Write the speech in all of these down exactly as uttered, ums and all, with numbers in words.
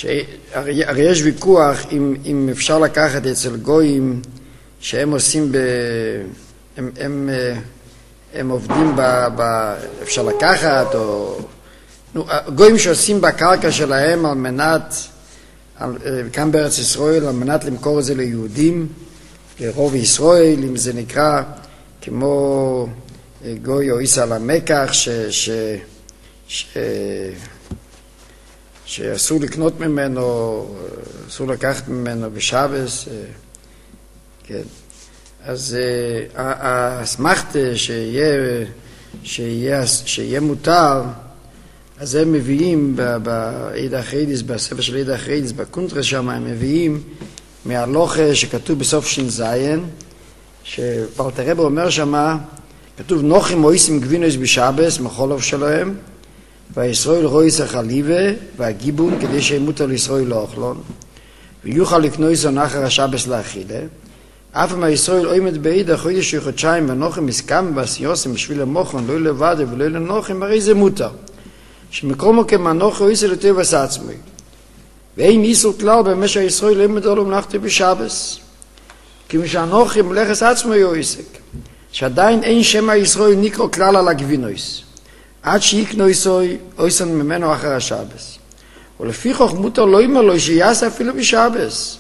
הרי, הרי יש ויכוח אם, אם אפשר לקחת אצל גויים שהם עושים ב... הם, הם, הם עובדים ב... ב אפשר לקחת או... נו, גויים שעושים בקרקע שלהם על מנת, על, כאן בארץ ישראל, על מנת למכור את זה ליהודים, לרוב ישראל, אם זה נקרא כמו גוי או איסה על המקח, ש... ש... ש... שאסור לקנות ממנו, אסור לקחת ממנו בשבס, כן. אז האסמכתה שיהיה, שיהיה, שיהיה מותר, אז הם מביאים בעיד החיידיס, בספר של עיד החיידיס, בקונטרס שם, הם מביאים מהלוכה שכתוב בסוף ש"ז, שפרטרב אומר שם, כתוב נוחים מויסים גבינוס בשבס, מחולוב שלהם, והישראל רויס החליבה והגיבון כדי שימותו לישראל לא אוכלון ויוכל לקנויסו נחר השבס לאכילה אף אם הישראל עומד בעיד החודש של חודשיים ונוחם הסכם ועשיוסם בשביל המוחון לא לבד ולא לנוחם הרי זה מותר שמקרומו כמנוח רויס לטוב עשה עצמי ואין איסור כלל במשך הישראל עומד עלו מנחתי בשבס כי משהנוחם מלכס עצמי יועסק שעדיין אין שם הישראל נקרו כלל על הגבינויס עד שיקנו איסוי אויסן ממנו אחר השבס. ולפי כך מותר לא אומר לו שיעשה אפילו בשבס.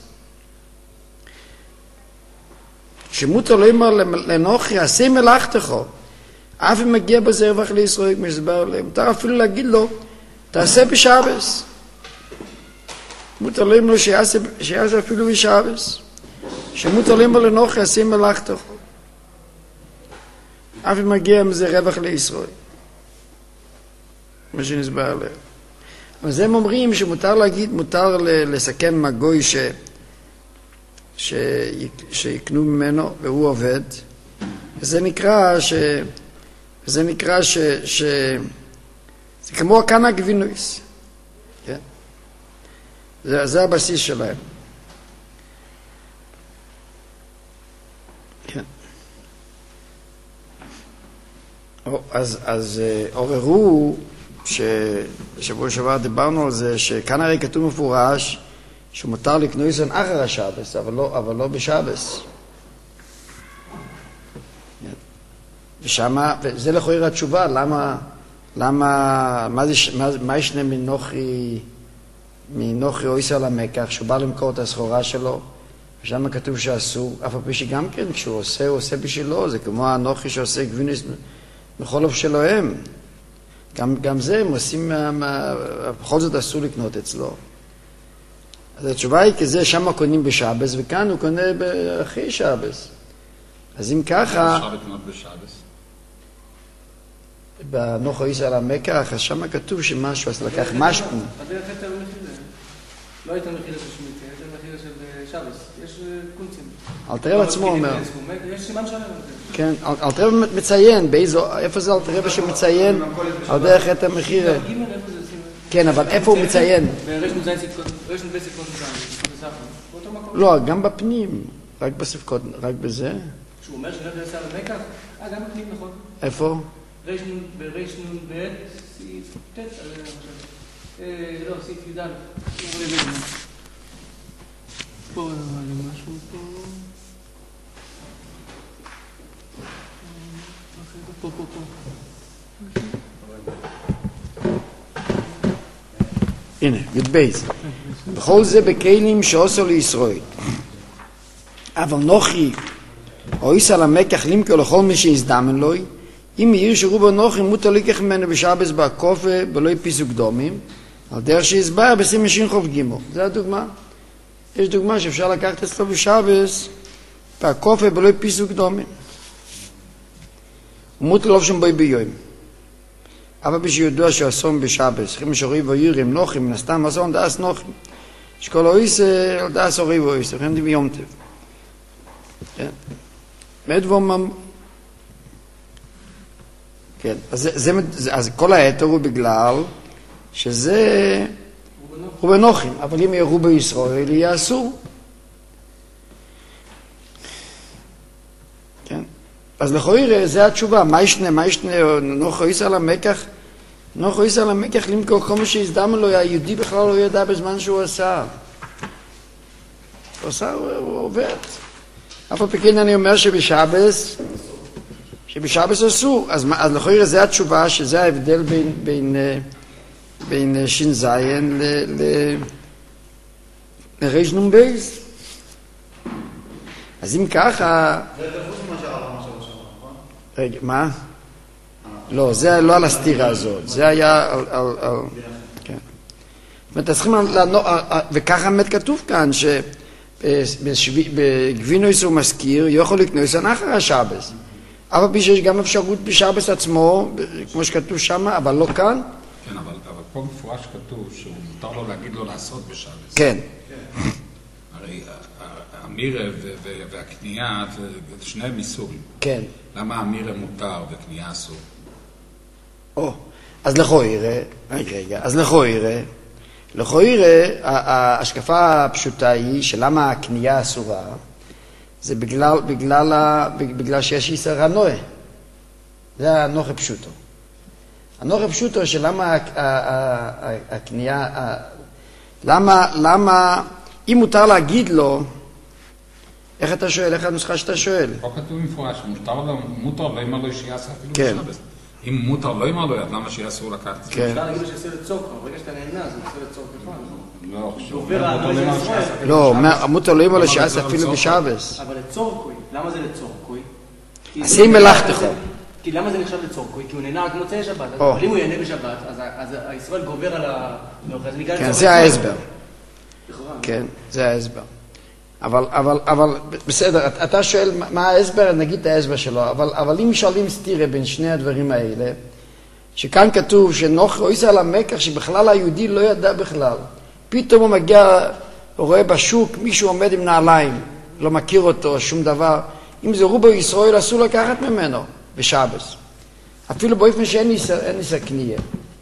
שמותר לא אומר לנוחי, עשה מלאכתך. אף אם מגיע בזה רווח לישראל, כמו שסבר להם. מותר אפילו להגיד לו, תעשה בשבס. מותר לא אומר לו שיעשה, שיעשה אפילו בשבס. שמותר לא אומר לנוחי, עשה מלאכתך. אף אם מגיע בזה רווח לישראל. מה שנסבר עליהם. אז הם אומרים שמותר להגיד, מותר לסכם מגוי ש... ש... שיקנו ממנו והוא עובד. וזה נקרא ש... זה נקרא ש... ש... זה כמו הקנה גבינויס. כן? זה, זה הבסיס שלהם. כן. אז, אז עוררו שבשבוע שעבר דיברנו על זה, שכאן הרי כתוב מפורש שמותר לקנויסון אחר השבס, אבל לא, אבל לא בשבס. ושמה, וזה לכאורה התשובה, למה, למה, מה זה, מה, מה ישנה מנוחי, מנוחי או ישראל המקח, שהוא בא למכור את הסחורה שלו, ושם כתוב שאסור, אף הפי שגם כן, כשהוא עושה, הוא עושה בשבילו, זה כמו הנוחי שעושה גבינוס מחולוב שלהם. גם, גם זה הם עושים, בכל זאת אסור לקנות אצלו. אז התשובה היא כזה, שם קונים בשבס, וכאן הוא קונה אחרי שבס. אז אם ככה... אפשר לקנות בשבס? בנוחו ישראל המקח, אז שם כתוב שמשהו, אז לקח משהו. הדרך הייתה במחילה. לא הייתה מחילה של שמיטה, הייתה מחילה של שבס. יש קונצים. אלתרעב עצמו אומר. יש סימן שלם. כן, אלתרעב מציין, איפה זה אלתרעב שמציין על דרך את המחיר? כן, אבל איפה הוא מציין? לא, גם בפנים, רק בספקות, רק בזה. שהוא אומר שנלך לעשה על המקח? אה, גם בפנים, נכון. איפה? ברש נון ב' סעיף ט', לא, סעיף ידן. פה, משהו פה... פה, פה, פה. הנה, י"בייס. בכל זה בכלים שעושו לישראל. אבל נוחי, או איסה למקח לימקו לכל מי שיזדמן לו, אם יהיו שרובו נוחי מותר לקח ממנו בשבס בקופה, בלוי פיסוק דומים, על דרך שיסבר בשים משין חוב גימו. זה הדוגמה. יש דוגמה שאפשר לקחת אצלו בשבס, בקופה, בלוי פיסוק דומים. ומותר לוב שם בוי ביום. אבל בשיודוע שאסון בשבס, חים שורי ויורים נוחים, מן הסתם אסון דאס נוחים. שכל אויס, דאס אורי ואויס, לכן דיבי יום טב. כן. מדבום... כן, אז, זה, זה, אז כל היתר הוא בגלל שזה הוא בנוחים, אבל אם יראו בישראל יהיה אסור. כן. אז לכאורה זה התשובה, מה ישנה, מה ישנה, נוח ישראל המקח, נוח איסר למקח למכור כל מה שהזדמן לו, היהודי בכלל לא ידע בזמן שהוא עשה. הוא עשה, הוא עובד. אף על פי כן אני אומר שבשבס, שבשבס עשו, אז, אז לכאורה זה התשובה, שזה ההבדל בין, בין, בין שין זיין ל... ל לריש נון בייס. אז אם ככה... זה חוץ ממה שהרב אמר שלוש שעות, נכון? רגע, מה? לא, זה לא על הסתירה הזאת, זה היה על... על כן. זאת אומרת, צריכים לענות, וככה באמת כתוב כאן, שבגבינויס הוא מזכיר, יכול לקנוס אחר השבס. אבל פי שיש גם אפשרות בשבס עצמו, כמו שכתוב שם, אבל לא כאן. כן, אבל פה מפורש כתוב שמותר לו להגיד לו לעשות בשבס. כן. הרי המירה והקנייה, זה שניהם איסורים. כן. למה המירה מותר וקנייה אסור? או, אז לכו יראה, רגע, אז לכו יראה, לכו יראה, ההשקפה הפשוטה היא שלמה הקנייה אסורה, זה בגלל, בגלל, בגלל שיש איסר הנועה. זה הנוחה פשוטו. הנוחה פשוטו שלמה הקנייה, למה, למה, אם מותר להגיד לו, איך אתה שואל, איך הנוסחה שאתה שואל? פה כתוב מפורש, מותר לו, מותר לא אמר לו שיעשה אפילו כן. בשבס. אם מותר לא אמר לו, אז למה שיהיה אסור לקחת? כן. אפשר להגיד לו שיעשה לצורך, ברגע שאתה נהנה, זה עושה לצורך בכלל. לא, עובר על לא של ישראל. לא, מותר לא אמר לו שיעשה אפילו בשבס. אבל לצורכוי, למה זה לצורכוי? עשי מלאכתך. כי למה זה נחשב לצורכוי? כי הוא נהנה רק מוצאי שבת. אבל אם הוא ייהנה בשבת, אז הישראל גובר על הנוחה. כן, זה ההסבר. כן, זה ההסבר. אבל, אבל, אבל, בסדר, אתה שואל מה ההסבר, נגיד את ההסבר שלו, אבל, אבל אם שואלים סתירה בין שני הדברים האלה, שכאן כתוב שנוח רויס על המקח שבכלל היהודי לא ידע בכלל. פתאום הוא מגיע, הוא רואה בשוק, מישהו עומד עם נעליים, לא מכיר אותו, שום דבר. אם זה רובו ישראל, אסור לקחת ממנו בשבס. אפילו באופן שאין ניסה קנייה.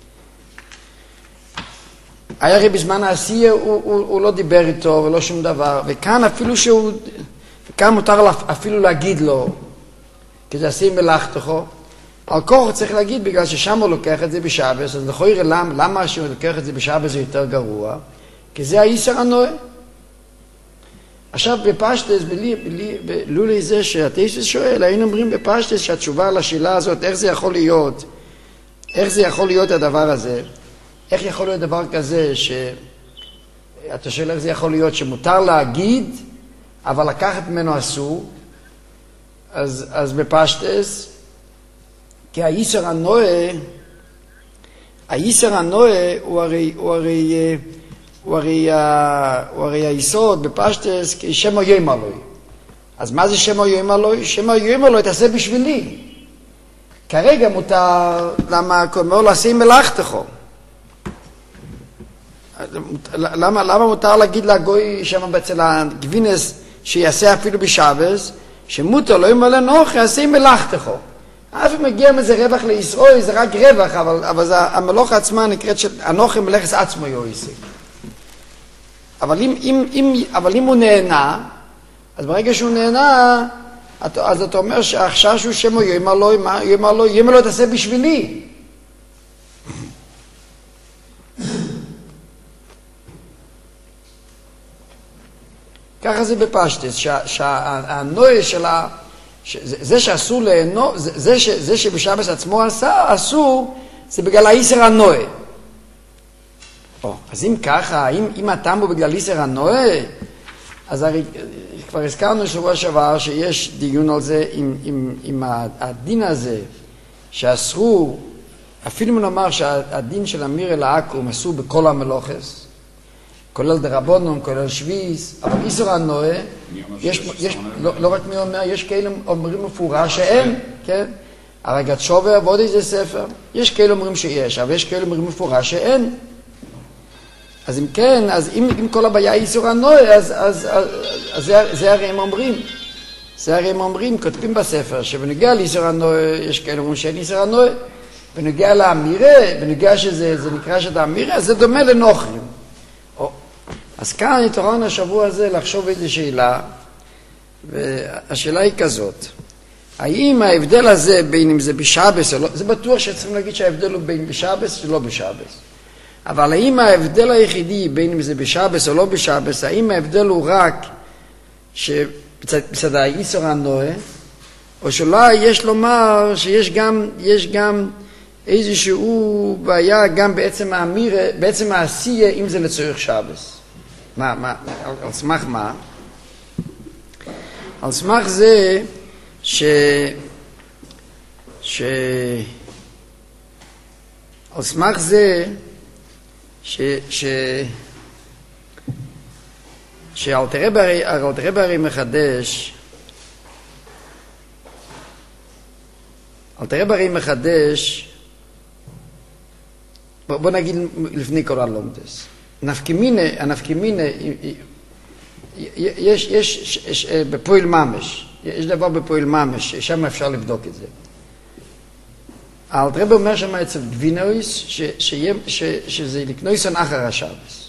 היה הרי בזמן העשייה, הוא, הוא, הוא לא דיבר איתו ולא שום דבר, וכאן אפילו שהוא, כאן מותר אפילו להגיד לו, כדי עשי מלאכתו, על כוח צריך להגיד, בגלל ששם הוא לוקח את זה בשבס, אז לכו יראה למה, למה שהוא לוקח את זה בשבס זה יותר גרוע, כי זה האיסר הנועה. עכשיו בפשטס, בלי, בלי, בלולי זה שהתייסס שואל, היינו אומרים בפשטס שהתשובה על השאלה הזאת, איך זה יכול להיות, איך זה יכול להיות הדבר הזה, איך יכול להיות דבר כזה שאתה שואל איך זה יכול להיות שמותר להגיד אבל לקחת ממנו אסור, אז, אז בפשטס כי האיסר הנועה האיסר הנועה הוא הרי הוא הרי הוא הרי הוא הרי היסוד בפשטס כי שמו יום אלוהי. אז מה זה שמו יום אלוהי? שמו יום אלוהי תעשה בשבילי. כרגע מותר, למה אומר לעשה מלאכתך? למה, למה מותר להגיד לגוי שם אצל הגבינס שיעשה אפילו בשבס, שמותר לא ימלא נוח, יעשה מלאכתך. אף אם מגיע מזה רווח לישראל, זה רק רווח, אבל, אבל זה, המלאכה עצמה נקראת שהנוח עם מלאכת עצמו יועסק. אבל אם, אם, אם, אבל אם הוא נהנה, אז ברגע שהוא נהנה, אז אתה אומר שעכשיו שהוא שמו יאמר לו, יאמר לו, יאמר לו תעשה בשבילי. ככה זה בפשטס, שהנועה של ה... זה שאסור להנו, זה, זה שבשבס עצמו עשה, אסור, זה בגלל האיסר הנועה. אז אם ככה, אם, אם הטעם הוא בגלל איסר הנועה, אז הרי כבר הזכרנו שבוע שעבר שיש דיון על זה עם, עם, עם הדין הזה, שאסרו, אפילו נאמר שהדין של אמיר אל העקום אסור בכל המלוכס, כולל דרבונום, כולל שביס, אבל איסר הנועה, יש, יש, לא, לא רק מי אומר, יש כאלה אומרים מפורש שאין, כן? הרגת שובר ועוד איזה ספר, יש כאלה אומרים שיש, אבל יש כאלה אומרים מפורש שאין. אז אם כן, אז אם, אם כל הבעיה היא איסור הנועה, אז, אז, אז, אז זה, זה הרי הם אומרים. זה הרי הם אומרים, כותבים בספר, שבנוגע לאיסור הנועה, יש כאלה אומרים שאין איסור הנועה, בנוגע לאמירה, בנוגע שזה זה נקרא שאתה אמירה, זה דומה לנוחרים. אז כאן התעוררנו השבוע הזה לחשוב איזו שאלה, והשאלה היא כזאת. האם ההבדל הזה בין אם זה בשבס או לא, זה בטוח שצריכים להגיד שההבדל הוא בין בשבס ולא בשבס. אבל האם ההבדל היחידי בין אם זה בשבס או לא בשבס, האם ההבדל הוא רק שבצד האיסור הנועה, או שאולי יש לומר שיש גם, יש גם איזשהו בעיה גם בעצם האמיר, בעצם העשייה אם זה לצורך שבס. מה, מה, על, על סמך מה? על סמך זה ש... ש... על סמך זה ש... ש... שאלתר רבי מחדש אלתר רבי מחדש בוא, בוא נגיד לפני כל הלומדס נפקימינה, הנפקימינה יש, יש, יש בפועל ממש, יש דבר בפועל ממש, שם אפשר לבדוק את זה. אלתר רבי אומר שם אצל גבינויס ש, שיה, ש, שזה לקנויסון אחר השבס.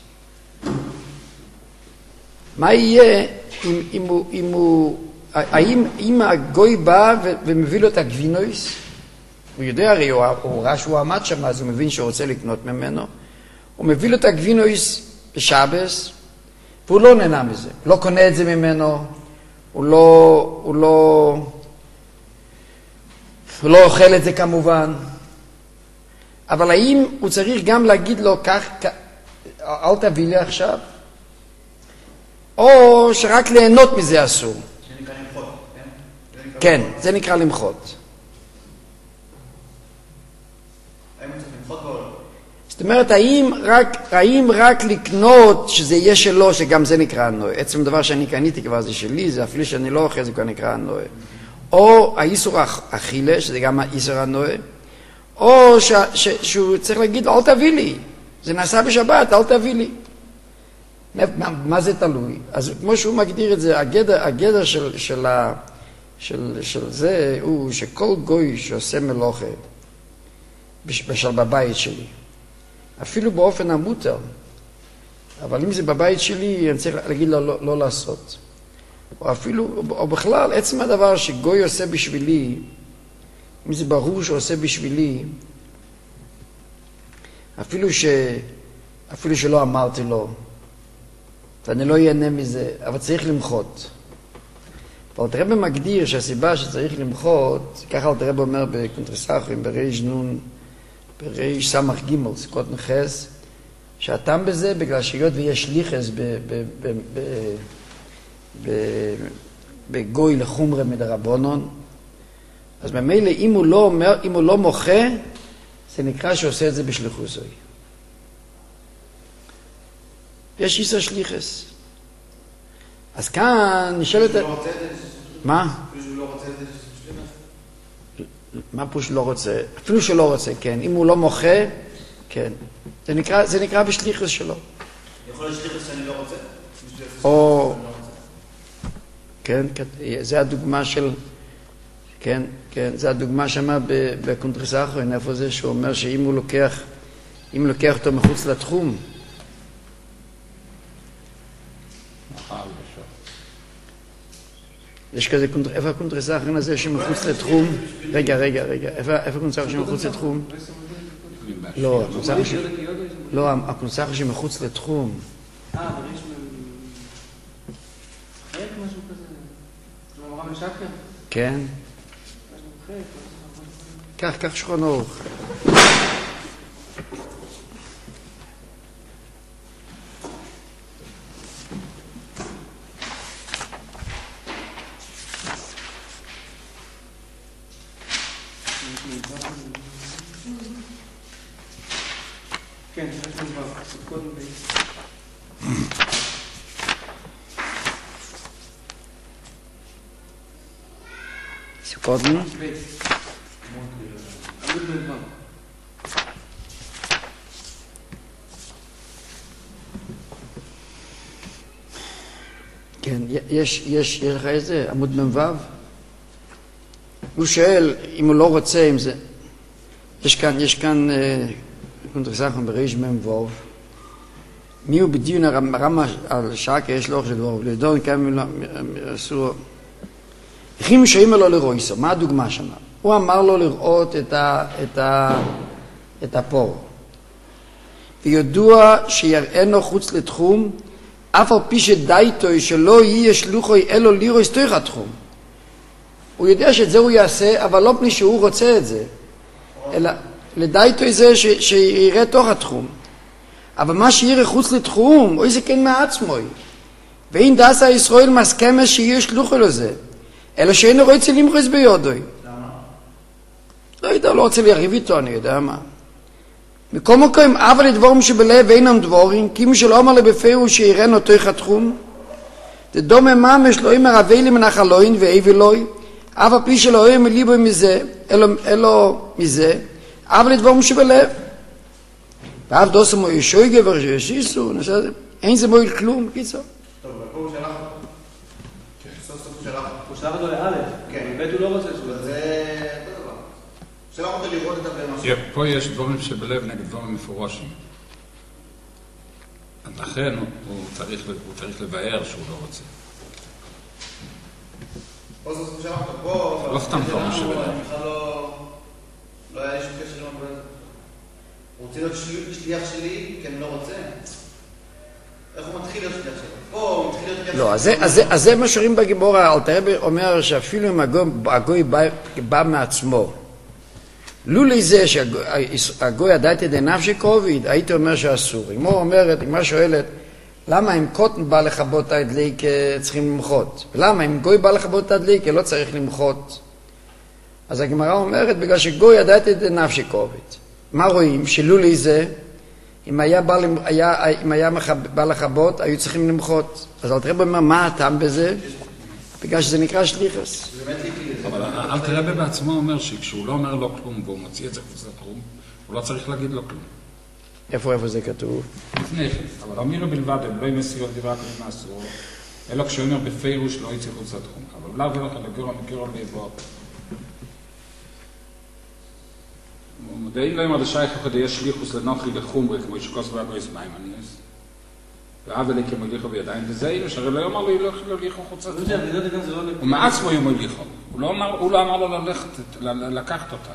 מה יהיה אם, אם הוא, אם הוא, האם, אם הגוי בא ו, ומביא לו את הגבינויס, הוא יודע הרי, הוא, הוא ראה שהוא עמד שם, אז הוא מבין שהוא רוצה לקנות ממנו, הוא מביא לו את הגבינויס בשבס, והוא לא נהנה מזה, לא קונה את זה ממנו, הוא לא, הוא לא, הוא לא אוכל את זה כמובן, אבל האם הוא צריך גם להגיד לו כך, אל תביא לי עכשיו, או שרק ליהנות מזה אסור? זה נקרא למחות, כן? כן, זה נקרא למחות. האם הוא צריך למחות בעולם? זאת אומרת, האם רק, האם רק לקנות שזה יהיה שלו, שגם זה נקרא הנועה? עצם דבר שאני קניתי כבר זה שלי, זה אפילו שאני לא אוכל, זה כבר נקרא הנועה. או האיסור אכילה, שזה גם האיסור הנועה, או ש, ש, שהוא צריך להגיד, אל תביא לי, זה נעשה בשבת, אל תביא לי. מה, מה זה תלוי? אז כמו שהוא מגדיר את זה, הגדר, הגדר של, של, ה, של, של זה הוא שכל גוי שעושה מלוכה, בשל בבית שלי, אפילו באופן המותר, אבל אם זה בבית שלי, אני צריך להגיד לו לא, לא לעשות. או אפילו, או בכלל, עצם הדבר שגוי עושה בשבילי, אם זה ברור שעושה בשבילי, אפילו, ש, אפילו שלא אמרתי לו, ואני לא ייהנה מזה, אבל צריך למחות. ואלתר רבי מגדיר שהסיבה שצריך למחות, ככה אלתר רבי אומר בקונטרסחים, בריש נון, בריש סמך גימל, סקות נחס, שהטעם בזה בגלל שהיות ויש ליחס בגוי לחומרה מדרבנון, אז ממילא אם הוא לא אומר, אם הוא לא מוחה, זה נקרא שעושה את זה בשליחוסוי. יש איסר שליחס. אז כאן נשאלת... מה? אפילו שהוא לא רוצה את זה שליחס? מה פה שלא רוצה? אפילו שלא רוצה, כן. אם הוא לא מוחה, כן. זה נקרא, זה נקרא בשליחס שלו. יכול להיות שליחס שאני לא רוצה? או... כן, זה הדוגמה של... כן, כן, זה הדוגמה שמה בקונטרסחים, איפה זה שהוא אומר שאם הוא לוקח, אם הוא לוקח אותו מחוץ לתחום, יש כזה, איפה הקונטרסחים הזה שמחוץ לתחום? רגע, רגע, רגע, איפה הקונטרסחים שמחוץ לתחום? לא, לא, הקונטרסחים שמחוץ לתחום. אה, אבל יש חלק משהו כזה? זה אמרה משקר? כן. כך, כך שכון אורך. כן, יש לנו כבר, קודם בי. סקודן? עמוד בלבן. כן, יש, יש, יש לך איזה עמוד ממבב? הוא שואל אם הוא לא רוצה עם זה. יש כאן, יש כאן, קונטרסחים בריש ממבב. מי הוא בדיון הרמה על שקה יש לו אוכל דבוב. לדון כמה אסור. הכין שאימר לו לרויסו, מה הדוגמה שם? הוא אמר לו לראות את, ה, את, ה, את הפור. וידוע שיראינו חוץ לתחום, אף על פי שדייתו שלא יהיה שלוחוי אלו לירויס תוך התחום. הוא יודע שאת זה הוא יעשה, אבל לא פני שהוא רוצה את זה. אלא לדייתו זה ש, שיראה תוך התחום. אבל מה שיראה חוץ לתחום, אוי זה כן מעצמוי. ואין דעשה ישראל מסכמה שיהיה שלוחוי לזה. אלא שאינו רוצה למחוס ביודוי. למה? לא יודע, לא רוצה להריב איתו, אני יודע מה. מכל מקום, אבל לדבורים שבלב אינם דבורים, כי מי שלא אמר לבפירו שיראינו תוך התחום, דדומה ממש לא אמר אבי לי מנחלוין ואיבי לוי, אף הפי שלא אמר ליבו מזה, אלו, אלו מזה, אבל לדבורים שבלב. ואף דוסו מו ישוי גבר שישיסו, אין זה מועיל כלום, קיצור. טוב, ופה הוא שלח אותו. סוף סוף הוא שלח אותו. הוא שלח אותו לאלף. כן. ב' הוא לא רוצה שהוא... זה אותו דבר. שלח אותו לראות את הבן. פה יש דברים שבלב נגד דברים מפורשים. לכן הוא צריך, הוא צריך לבאר שהוא לא רוצה. פה זאת הוא שלח אותו. פה... לא סתם דברים שבלב. בכלל לא... לא היה לי שום קשר עם הבן. הוא רוצה להיות שליח שלי, כי אני לא רוצה. איך הוא מתחיל להיות שליח שלי? פה הוא מתחיל להיות שליח שלי. לא, אז זה, אז זה, אז זה מה שרואים בגיבור, אלתר אומר שאפילו אם הגוי, הגוי בא, בא מעצמו, לולי זה שהגוי ידעתי די נפשי קוביד, הייתי אומר שאסור. אם הוא אומרת, אם הוא שואלת, למה אם קוטן בא לכבות את הדליק צריכים למחות? למה אם גוי בא לכבות את הדליק לא צריך למחות? אז הגמרא אומרת, בגלל שגוי ידעתי די נפשי קוביד. מה רואים? שלולי זה, אם היה בא, היה, אם היה בא לכבות, היו צריכים למחות. אז אלתר אומר, מה הטעם בזה? בגלל שזה נקרא שליחס. אבל אלתר רבי בעצמו אומר שכשהוא לא אומר לו כלום והוא מוציא את זה חוץ לתחום, הוא לא צריך להגיד לו כלום. איפה איפה זה כתוב? לפני כן, אבל אמירו בלבד, הם לא ימסירו דברי כלים מאסורו, אלא כשהוא אומר בפירוש לא יצא חוץ לתחום. אבל לאו ולכן לגירו מכירו ליבו. מודעים להם עד השייך אחד יש שליחוס לנוחי לחומרי, כמו ישקוס והגויס מיימניאס. ואב אלי כמו יליחו בידיים, וזה אילוש, הרי לא יאמר לו ילכו ליחו חוץ לתחום. הוא מעצמו יאמר ליחו. הוא לא אמר לו ללכת, לקחת אותה.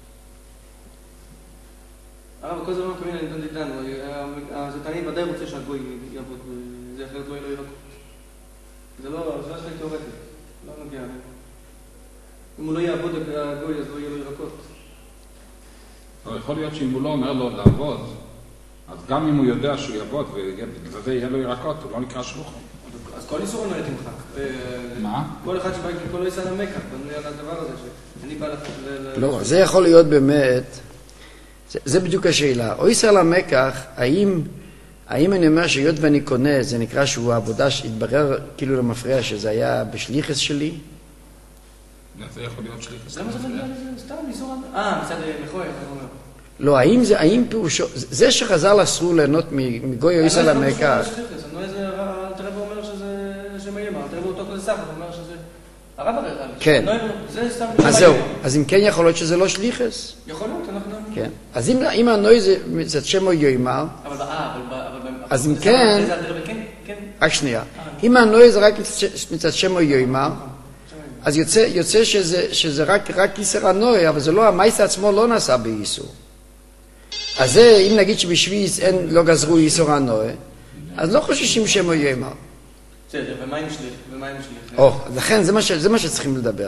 הרב, כל זה לא מקווים לנתון דידן, הזתנים ודאי רוצה שהגוי יעבוד, זה אחרת לא יהיה לו ירקות. זה לא, זה לא שלי תיאורטי, לא נגיע. אם הוא לא יעבוד הגוי, אז לא יהיה לו ירקות. יכול להיות שאם הוא לא אומר לו לעבוד, אז גם אם הוא יודע שהוא יעבוד ובגלל זה יהיה לו ירקות, הוא לא נקרא שלוחו. אז כל איסור לא תמחק. מה? כל אחד שבא, כל לא יסע למקח, בנוי על הדבר הזה, שאני בא לך... לא, זה יכול להיות באמת, זה בדיוק השאלה. או יסע למקח, האם אני אומר שהיות ואני קונה, זה נקרא שהוא העבודה שהתברר כאילו למפריע שזה היה בשליחס שלי? זה יכול להיות שליחס. למה זה יכול להיות סתם איסור? אה, מצד מכוי, אתה אומר. לא, האם זה, האם פירושו, זה שחז"ל אסרו ליהנות מגוי או יסע למקח. אלתר רבי אומר שזה שמיימה, אלתר רבי אותו כזה סף, הוא אומר שזה... הרב הרי, כן. זה סתם... אז זהו, אז אם כן יכול להיות שזה לא שליחס? יכול להיות, אנחנו... כן. אז אם הנוי זה מצד שמו יאמר, אבל אה, אבל... אז אם כן... רק שנייה. אם הנוי זה רק מצד שמו יאמר, אז יוצא, יוצא שזה, שזה רק, רק איסר הנוי, אבל זה לא, המייס עצמו לא נעשה באיסור. אז זה, אם נגיד שבשביס אין, לא גזרו איסור הנוי, אז לא חוששים שמו יאמר. בסדר, ומה עם שליח? ומה עם שליח? או, לכן זה מה, ש, זה מה שצריכים לדבר.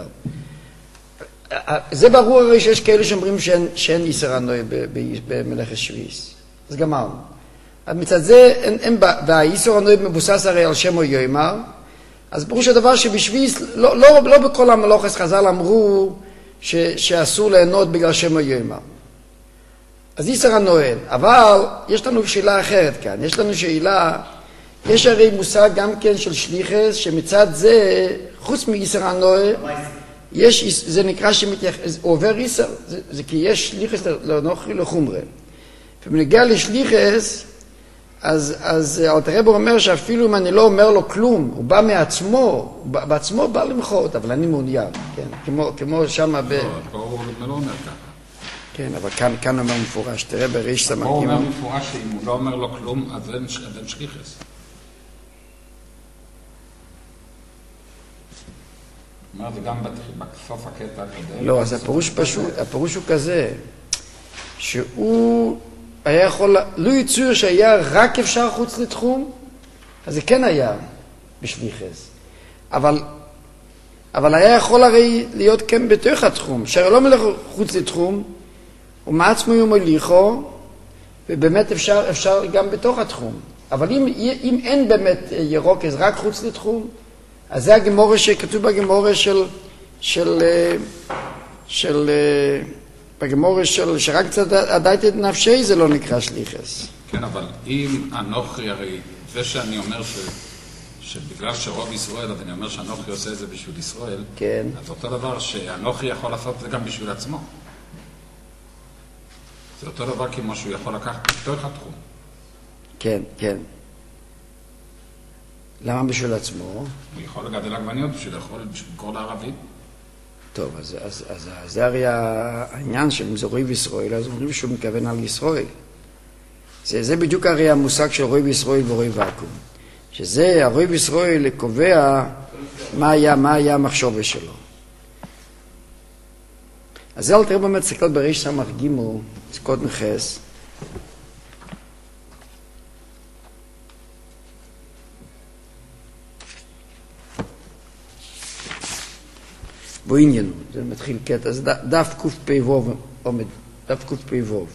זה ברור הרי שיש כאלה שאומרים שאין, שאין איסר הנוי במלאכת שביס. אז גמרנו. אז מצד זה, אין, אין, והאיסור הנוי מבוסס הרי על שמו יאמר, אז ברור שהדבר שבשביס, לא, לא, לא בכל המלוכס חז"ל אמרו ש, שאסור ליהנות בגלל שמו יאמר. אז איסר הנואל, אבל יש לנו שאלה אחרת כאן, יש לנו שאלה, יש הרי מושג גם כן של שליחס, שמצד זה, חוץ מאיסר הנואל, יש, זה נקרא שמתייחס, עובר איסר, זה, זה כי יש שליחס לנוחי לחומרה. ובנגיע לשליחס, אז, אז אלתר רבי אומר שאפילו אם אני לא אומר לו כלום, הוא בא מעצמו, הוא בעצמו בא למחות, אבל אני מעוניין, כן, כמו, כמו שמה ב... לא, פה הוא לא אומר ככה. כן, אבל כאן, כאן אומר מפורש, תראה בריש סמכים. פה הוא אומר מפורש שאם הוא לא אומר לו כלום, אז אין שליחס. אומרת, זה גם בסוף הקטע הקודם. לא, אז הפירוש פשוט, הפירוש הוא כזה, שהוא היה יכול, לא יצור שהיה רק אפשר חוץ לתחום, אז זה כן היה בשליחס. אבל, אבל היה יכול הרי להיות כן בתוך התחום, שהרי לא מלך חוץ לתחום, הוא מעצמו ומוליכו, ובאמת אפשר, אפשר גם בתוך התחום. אבל אם, אם אין באמת ירוק, אז רק חוץ לתחום, אז זה הגמורה שכתוב בגמורה של, של, של, בגמורה של, שרק קצת עדית את נפשי זה לא נקרא שליחס. כן, אבל אם אנוכי, הרי זה שאני אומר ש, שבגלל שרוב ישראל, אז אני אומר שאנוכי עושה את זה בשביל ישראל, כן. אז אותו דבר שאנוכי יכול לעשות את זה גם בשביל עצמו. זה אותו דבר כמו שהוא יכול לקחת בתוך התחום. כן, כן. למה בשביל עצמו? הוא יכול לגדל עגבניות בשביל לאכול, בשביל כל הערבים. טוב, אז, אז, אז, אז זה הרי העניין שאם זה רואי וישראל, אז אומרים שהוא מכוון על ישראל. זה, זה בדיוק הרי המושג של רואי וישראל ורואי ואקום. שזה, הרואי וישראל קובע מה היה, מה היה המחשבה שלו. אז זה אל תראה באמת סקלת בריש סמך גימו, סקות נכס. בו עניינו, זה מתחיל קטע, אז דף קוף פי ווב עומד, דף קוף פי ווב.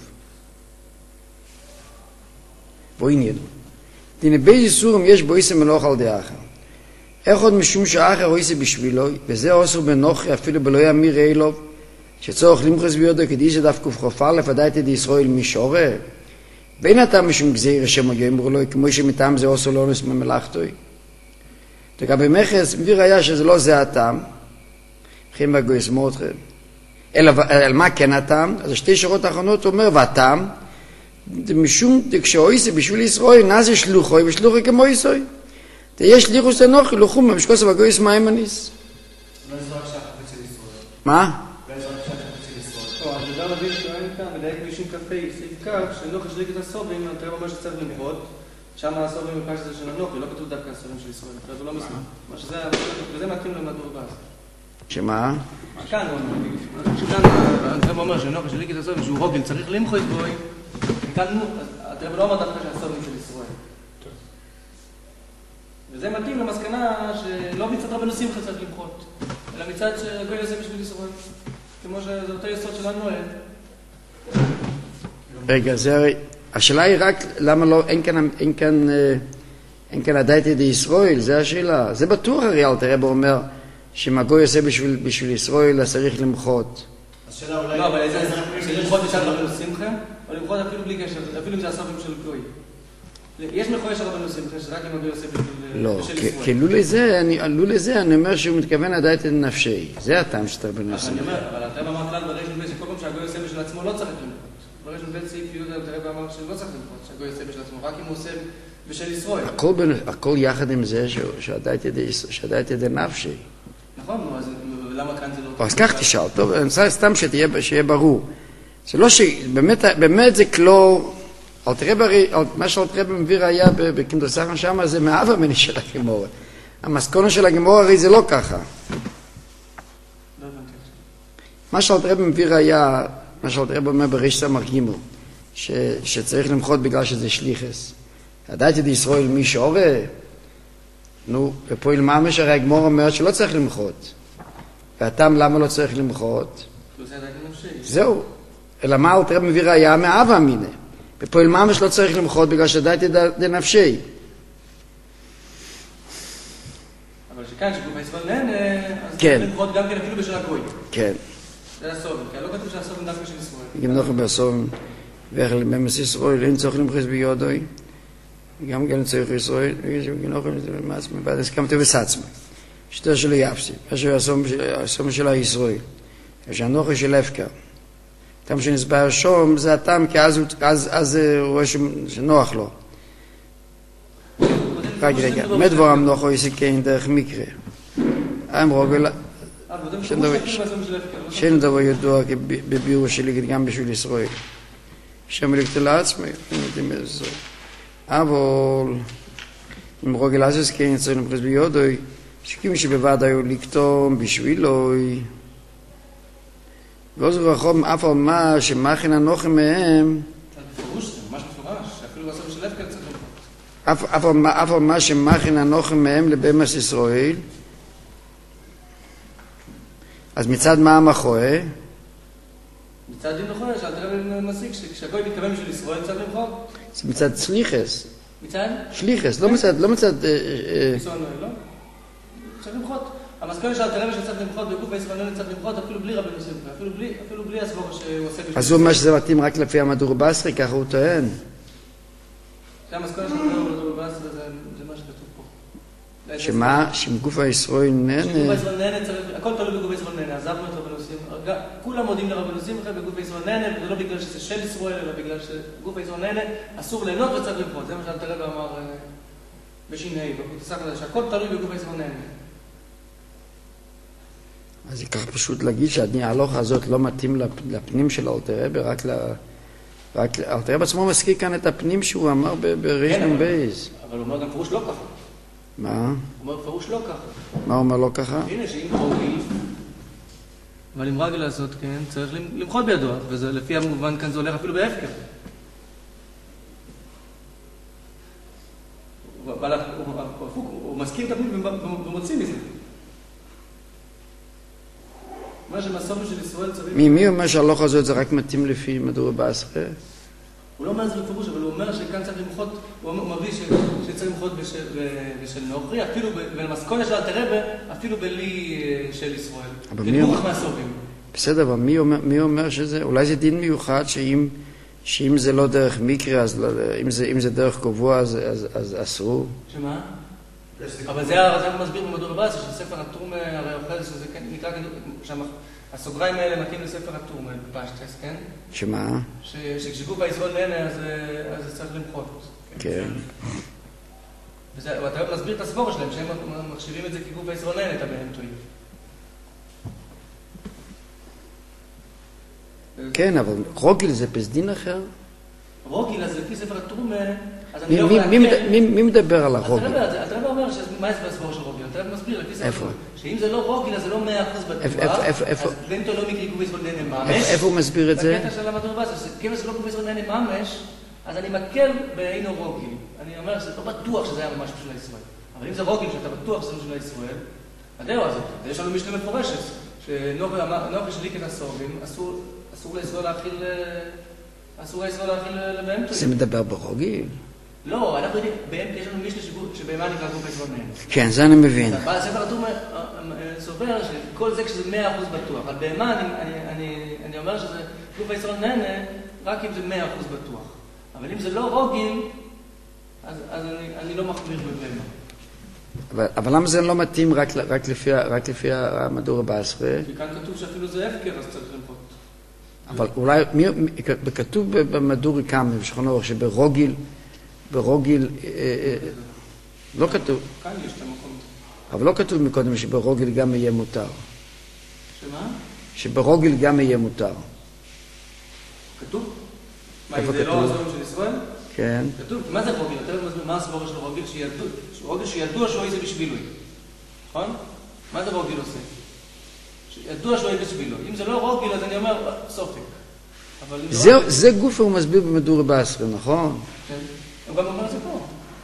בו עניינו. דיני בי איסורים יש בו איסם מלוך על דאחר. איך עוד משום שאחר הוא איסם בשבילו, וזה עושר בנוכרי אפילו בלא ימיר אילוב, שצורך למחוס ביודו כדי שדף קוף חופה לפדאית את ישראל מישורה. בין אתה משום גזיר השם הגמר לו, כמו שמטעם זה עושר לא נס ממלאכתוי. לגבי מחס, מביא ראיה שזה לא זה הטעם, חיים בגויס מותכם. אלא על מה כן הטעם? אז שתי שורות האחרונות אומר, והטעם, משום כשאויסי בשביל ישראל, נעשה שלוחוי ושלוחוי כמו ישראל. יש ליחוס אנוכי, לוחום במשקוס בגויס מיימניס. לא יש רק שהחפץ של ישראל. מה? לא יש רק שהחפץ של ישראל. טוב, אז דבר רביל טוען כאן, מדייק משום כ"ה, סעיף כך, שנוכי שליק את הסובים, אתה רואה מה שצריך למחות, שם הסובים בפרש הזה של הנוכי, לא כתוב דווקא הסובים של ישראל, אחרת הוא לא מסכים. מה שזה, וזה מתאים למדור באז. שמה? כאן הוא אומר, שכאן, אתה אומר שנוכי שליק את הסובים, שהוא רוגל, צריך למחוי בוי, כאן, אתה לא אומר דווקא שהסובים של ישראל. וזה מתאים למסקנה שלא מצד רבנו שמחה צריך למחות, אלא מצד שהגוי עושה בשביל ישראל. כמו שזה אותו יסוד שלנו אין. רגע, זה הרי, השאלה היא רק למה לא, אין כאן, אין כאן, אין כאן עדיין ידי ישראל, זה השאלה. זה בטוח הרי אל תראה בו אומר, שאם הגוי עושה בשביל, בשביל ישראל, אז צריך למחות. השאלה אולי... לא, אבל זה למחות בשביל רבנו שמחה, או למחות אפילו בלי קשר, אפילו אם זה הסופים של גוי. יש מחוי של רבנו שמחה, שרק אם הגוי עושה בשביל לא, ישראל. כי לו לזה, לו לזה, אני אומר שהוא מתכוון עדיין את נפשי. זה הטעם שאתה רבנו שמחה. אני אומר, אבל אתה אמר כלל בריש ובית שכל פעם שהגוי עושה בשביל עצמו לא צריך למחות. בריש ובית סעיף יהודה תראה ואמר שלא צריך למחות, שהגוי עושה בשביל עצמו, רק אם הוא עושה בשביל ישראל. הכל יחד עם זה שעדיין ידי נפשי. נכון, אז למה כאן זה לא... אז כך תשאל, טוב, אני רוצה סתם שיהיה ברור. זה לא ש... באמת זה כלור... אל תראה ברי, מה שאל תראה במביא ראיה בקמדו סחן שם, זה מאהבה מני של הגמורה. המסקונה של הגמורה הרי זה לא ככה. מה שאל תראה במביא ראיה, מה שאל תראה אומר בריש סמך גימו, שצריך למחות בגלל שזה שליחס. ידעתי את ישראל מי שעורה, נו, ופה ילממש הרי הגמורה אומרת שלא צריך למחות. והטעם למה לא צריך למחות? זהו. אלא מה אל תראה במביא ראיה מאהבה מני. ופועל ממש לא צריך למחות בגלל שדעתי דנפשי. אבל שכאן שגוף הישראל נהנה, אז צריך למחות גם כן אפילו בשביל הגוי. כן. זה הסובים, כי לא כתוב שהסובים דווקא של ישראל. גם נוכל בסובים, ואיך לממס ישראל, אין צורך למחס ביודוי, גם כן צריך ישראל, וגם נוכל מעצמי, ועד הסכמתי בסעצמי. שתר שלו יפסי, אשר הסובים של הישראל, אשר הנוכל של אפקר. הטעם שנסבר שום זה הטעם כי אז, אז, אז הוא רואה שנוח לו. רק רגע, מה דברם נוחו יסיקן דרך מקרה? הם רוגל... שאין דבר ידוע בבירו שלי גם בשביל ישראל. שם לקטו לעצמי, אני יודעים איזה ישראל. אבל אם רוגל אז יסיקן צריך למחס ביודוי, שקים שבבד היו לקטום בשבילוי, ועוזר רחום אף על מה שמכין הנוחם מהם, בפירוש זה ממש מפורש, אפילו בסוף של לב כאן צריך למחות. אף על מה שמכין הנוחם מהם לבמס ישראל, אז מצד מה המחוה? מצד דין נכון, שאל תראה מסיק, כשהגוי מתכוון בשביל ישראל צריך למחות. זה מצד סליחס. מצד? שליחס, לא מצד, לא מצד... ניסון לא? צריך למחות. המסכון שאל תראה שצריך למחות בגוף הישראל צריך למחות אפילו בלי רבי נוסים, אפילו בלי הסבור שהוא עושה בשביל... אז הוא אומר שזה מתאים רק לפי המדור בסרי, ככה הוא טוען. זה המסכון שאל תראה במדור בסרי, זה מה שכתוב פה. שמה? שמגוף הישראל נהנה... שגוף הישראל נהנה צריך... הכל תלוי בגוף הישראל נהנה, עזבנו את רבי נוסים. כולם מודים לרבי נוסים אחרי בגוף הישראל נהנה, וזה לא בגלל שזה של ישראל, אלא בגלל שגוף הישראל נהנה, אסור ליהנות וצריך למחות. זה מה שאל תראה ואמר בשינהי, שהכל תלוי בגוף הישראל נהנה. אז זה כך פשוט להגיד שההלכה הזאת לא מתאים לפנים של אלתר רבי, רק ל... רק אלתר רבי עצמו מזכיר כאן את הפנים שהוא אמר בריש נ"ב. אבל הוא אומר גם פירוש לא ככה. מה? הוא אומר פירוש לא ככה. מה הוא אומר לא ככה? הנה שאם רגל, אבל עם רגל לעשות כן, צריך למחות בידו, ולפי המובן כאן זה הולך אפילו בהפקר. הוא מזכיר את הפנים ומוציא מזה. מה שמסורת של ישראל צריך... מי אומר שההלכה הזאת זה רק מתאים לפי מדור בסרי? הוא לא אומר זה בפירוש, אבל הוא אומר שכאן צריך למחות, הוא מביא שצריך למחות בשל נוכרי, אפילו במסכונה של אלתר רבי, אפילו בלי של ישראל. כדמוך מהסובים. בסדר, אבל מי אומר, מי אומר שזה? אולי זה דין מיוחד שאם, שאם זה לא דרך מקרה, אז לא, אם זה, אם זה דרך קבוע, אז, אז, אז אסרו. שמה? אבל זה הוא מסביר במדור בסרי, שספר הטרום הרי אוכל, שזה נקרא שם... הסוגריים האלה מתאים לספר הטור בפשטס, כן? שמה? שכשגוף הישראל נהנה, אז זה צריך למחות. כן. ואתה מסביר את הסבור שלהם, שהם מחשיבים את זה כגוף הישראל נהנה, אתה בהם טועים. כן, אבל רוגיל זה פסדין אחר? רוגיל, אז לפי ספר הטור, אז אני לא יכול להקל... מי מדבר על הרוגיל? אתה לא אומר מה זה הסבור של רוגיל, אתה מסביר לפי ספר הטור. שאם זה לא רוגיל, אז זה לא מאה אחוז בטוח, אז בנטו לא מקרי גוף הישראל נהנה ממש. איפה הוא מסביר את זה? בקטע של המדור בסרי, כיוון שזה לא גוף הישראל נהנה ממש, אז אני מקל בעינו רוגיל. אני אומר שזה לא בטוח שזה היה ממש בשביל הישראל. אבל אם זה רוגיל שאתה בטוח שזה בשביל הישראל, הדאו הזה, יש לנו משנה מפורשת, שנוחי שליק את הסובים, אסור לישראל להכיל, אסור לישראל להכיל לבהמתו. זה מדבר ברוגיל? לא, אנחנו יודעים, יש לנו משנה שבהמה נקרא גוף הישראל נהנה. כן, זה אני מבין. הספר הטור סובר שכל זה כשזה מאה אחוז בטוח. על בהמה אני אומר שזה גוף הישראל נהנה רק אם זה מאה אחוז בטוח. אבל אם זה לא רוגיל, אז אני לא מחמיר בבהמה. אבל למה זה לא מתאים רק לפי המדור בסרי? כי כאן כתוב שאפילו זה הפקר, אז צריך למחות. אבל אולי, כתוב במדור כמה, בשולחן ערוך, שברוגיל, ברוגיל, לא כתוב. כאן יש את המקום. אבל לא כתוב מקודם שברוגיל גם יהיה מותר. שמה? שברוגיל גם יהיה מותר. כתוב? מה, אם זה לא הסורים של ישראל? כן. כתוב, מה זה רוגיל? אתה יודע מה הסבורה של רוגיל? רוגיל שידוע שהוא איזה בשבילוי. נכון? מה זה רוגיל עושה? שידוע שהוא איזה בשבילוי. אם זה לא רוגיל, אז אני אומר, סופק. זה גוף הוא מסביר במדור בסרי, נכון? כן. הוא גם אומר את זה פה.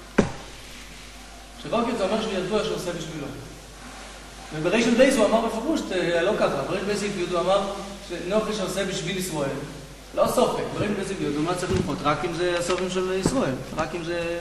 שרוגיל זה אומר שהוא ידוע שהוא עושה בשבילו. ובראש של בייס הוא אמר בפירוש, לא ככה, בראש בייס יפיוד הוא אמר שנוחי שעושה בשביל ישראל. לא סופק, בראש בייס יפיוד הוא מה צריך למחות, רק אם זה הסופים של ישראל, רק אם זה...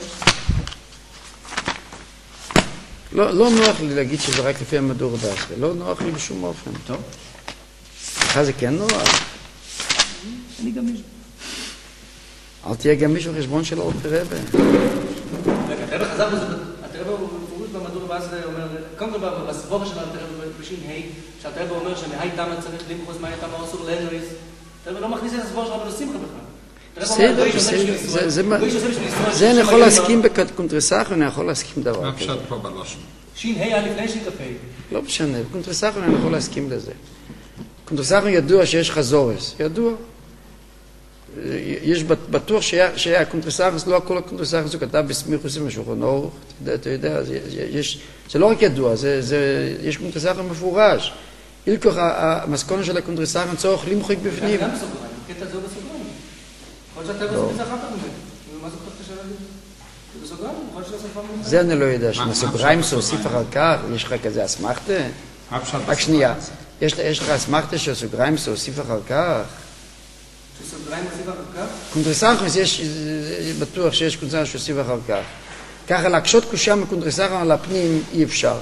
לא נוח לי להגיד שזה רק לפי המדור בסרי, לא נוח לי בשום אופן. טוב. לך זה כן נוח? אני גם מישהו. אל תהיה גם מישהו חשבון של אלתר רבי. רגע, אתה רבי חזר בזה, אתה רבי הוא פירוש במדור בסרי אומר, קודם כל בסבורה של אלתר רבי בשין ה' שאלתר רבי אומר שמהי תמה צריך למחוז מהי תמה אסור לאנויס, אלתר רבי לא מכניס את הסבורה של רבי נוסים בכלל. בסדר, בסדר. זה אני יכול להסכים בקונטרסחון, אני יכול להסכים דבר כזה. מה פשט פה בלושן? שין ה' לפני שין כ"ה. לא משנה, בקונטרסחון אני יכול להסכים לזה. קונטרסחון ידוע שיש חזורס, ידוע. יש בטוח שהיה הקונטרסחס, לא הכל הקונטרסחס, הוא כתב בסמיכוס עם השולחן אורך, אתה יודע, זה לא רק ידוע, יש קונטרסחס מפורש. אילכוך המסקונה של הקונטרסחס צורך למחוק בפנים. גם בסוגריים, קטע זה בסוגריים. יכול להיות שאתה עושה את זה אחר כך מבין. מה זה כל כך קשה להגיד? זה בסוגריים, יכול להיות שאתה עושה פעם זה אני לא יודע, שמסוגריים סוסיף אחר כך, יש לך כזה אסמכתה? רק שנייה, יש לך אסמכתה שסוגריים סוסיף אחר כך? שסוגריים סוסיף אחר כך? קונטרסחס, יש, בטוח שיש קונטרסחס סוסיף אחר כך. ככה להקשות קושה מקונטרסחס על הפנים אי אפשר.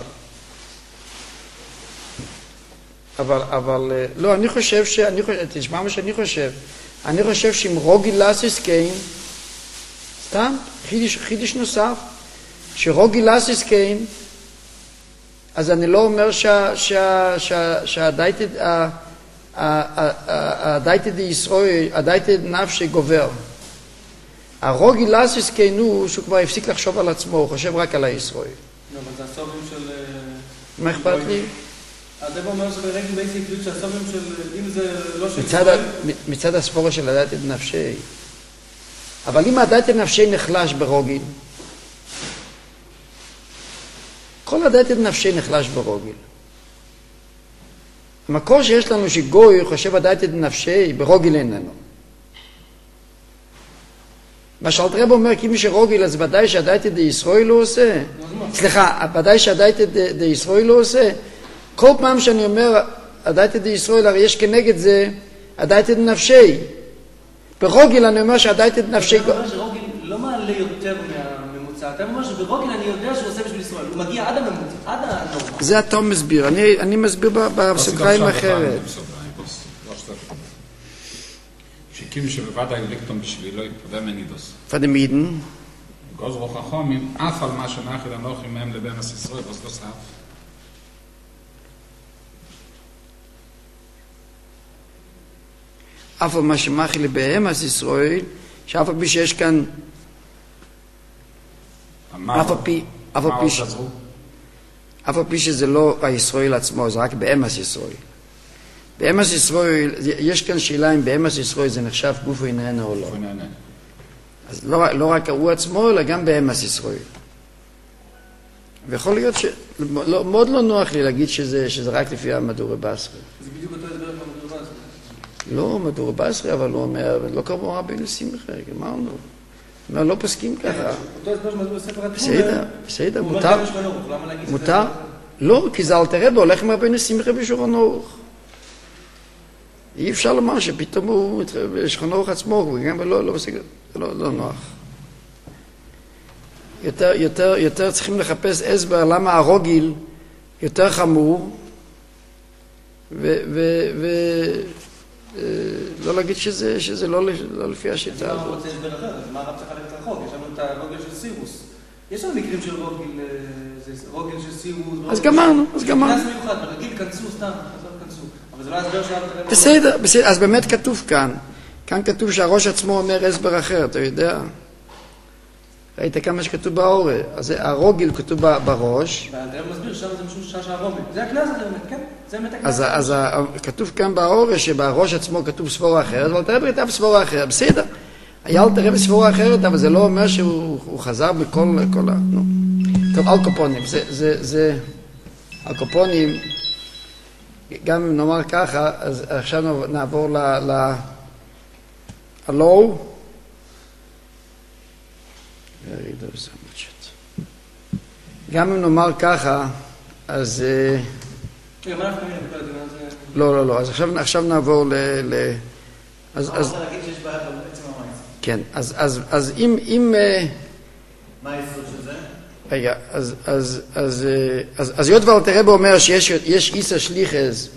אבל, אבל, לא, אני חושב ש... אני חושב, תשמע מה שאני חושב. אני חושב שאם רוגיל לאסיס קיין, סתם, חידיש, חידיש נוסף, שרוגיל לאסיס קיין, אז אני לא אומר שהדייטד, הדייטד ישראל, הדייטד נפשי גובר. הרוגיל לאסיס קיין הוא שהוא כבר הפסיק לחשוב על עצמו, הוא חושב רק על הישראל. לא, אבל זה הסובים של... מה אכפת לי? הדבר אומר שברגע בעצם שהסובים של... אם זה לא של... מצד הספורה של הדייטד נפשי. אבל אם הדייטד נפשי נחלש ברוגיל, כל הדייטד נפשי נחלש ברוגיל. המקור שיש לנו שגוי חושב הדייטד נפשי, ברוגיל איננו. מה שאלתרב אומר, כי מי שרוגיל, אז ודאי שהדייטד די ישראל לא עושה. סליחה, ודאי שהדייטד די ישראל לא עושה. כל פעם שאני אומר, הדייטד די ישראל, הרי יש כנגד זה, הדייטד נפשי. ברוגיל אני אומר שהדייטד נפשי... אתה אומר שרוגיל לא מעלה יותר מהממוצע. אתה אומר שברוגיל אני יודע שהוא עושה בשביל ישראל. הוא מגיע עד הממוצע, עד הנורמה. זה אתה מסביר. אני, אני מסביר בסוגריים אחרת. שכאילו שבוודאי לקטום בשבילו יתפודה מנידוס. פדמידן. גוז רוח החומים, אף על מה שנחל הנוחים מהם לבין הסיסרוי, ואז לא סף. אף על מה שמחי לבהם אז ישראל, שאף על פי שיש כאן, אף על פי, אף על פי, אף על פי שזה לא הישראל עצמו, זה רק באמס ישראל. באמס ישראל, יש כאן שאלה אם באמס ישראל זה נחשב גוף עיננה או לא. אז לא, לא רק הוא עצמו, אלא גם באמס ישראל. ויכול להיות שמאוד לא נוח לי להגיד שזה, שזה רק לפי המדורי בסרי. זה בדיוק אותו הסבר במדורי בסרי. לא, מדורי בסרי, אבל הוא אומר, לא קרבו רבינו שמחה, גמרנו. הוא אומר, לא פסקים ככה. אותו הסבר שמדורי בספר התחום. בסדר, בסדר, מותר. מותר. לא, כי זה אל תראה בו, הולך עם רבינו שמחה בשולחן אורך. אי אפשר לומר שפתאום הוא בשולחן אורך עצמו, הוא גם לא, לא, לא, לא נוח. יותר, יותר, יותר צריכים לחפש הסבר למה הרוגיל יותר חמור, ו, ו, ו, לא להגיד שזה, שזה לא, לא לפי השיטה הזאת. אני לא רוצה הסבר אחר, אז מה הרב צריך ללכת רחוק? יש לנו את הרוגיל של סירוס. יש לנו מקרים של רוגיל, זה רוגיל של סירוס. אז גמרנו, אז גמרנו. זה מיוחד, ברגיל כנסו סתם, כנסו. אבל זה לא הסבר שהרב... בסדר, בסדר, אז באמת כתוב כאן. כאן כתוב שהראש עצמו אומר הסבר אחר, אתה יודע? ראית כמה שכתוב באורה, אז הרוגיל כתוב בראש. והדרב מסביר שם זה משום שעה שהרוגיל. זה הכנס הזה באמת, כן? זה באמת הכנס. אז כתוב כאן באורה שבראש עצמו כתוב ספורה אחרת, אבל תראה בריתה בספורה אחרת, בסדר. היה אל תראה בספורה אחרת, אבל זה לא אומר שהוא חזר בכל כל ה... טוב, אלקופונים, זה, זה, אלקופונים, גם אם נאמר ככה, אז עכשיו נעבור ל... ל... הלו? גם אם נאמר ככה, אז... לא, לא, לא, אז עכשיו נעבור ל... אז... אני רוצה להגיד שיש בעיה בעצם המים. כן, אז אם... מה היסוד של זה? רגע, אז היות ואל תראה בו אומר שיש איסר שליחס,